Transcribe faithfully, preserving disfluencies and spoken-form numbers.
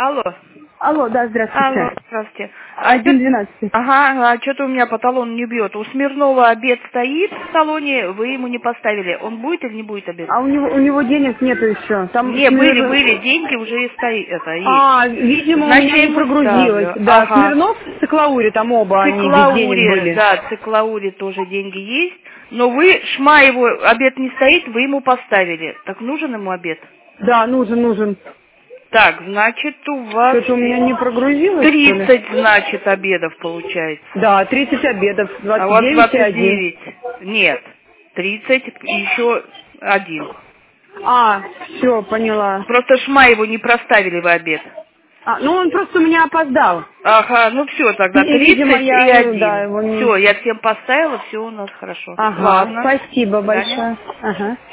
Алло. Алло, да, здравствуйте. Алло, здравствуйте. один двенадцать. Ага, а что-то у меня по талону не бьет. У Смирнова обед стоит в талоне, вы ему не поставили. Он будет или не будет обед? А у него у него денег нету еще. Там Не, Смир- были, были, деньги уже и стоит, это, есть. А, видимо, Значит, у меня я не ему прогрузилось. ставлю. Да, Ага. Смирнов и Циклаури, там оба они без денег Циклаури, были. да, Циклаури тоже деньги есть. Но вы, Шма его, обед не стоит, вы ему поставили. Так нужен ему обед? Да, нужен, нужен. Так, значит, у вас Что-то у меня не прогрузилось, что ли? тридцать, значит, обедов получается. Да, тридцать обедов, А у двадцать вас девять и двадцать один. девять. Нет, тридцать и еще один. А, все, поняла. Просто Шма его не проставили в обед. А, ну он просто у меня опоздал. Ага, ну все, тогда И, видимо, тридцать и я, да, один. его не... Все, я всем поставила, все у нас хорошо. Ага, Ладно. спасибо До свидания. большое. Ага.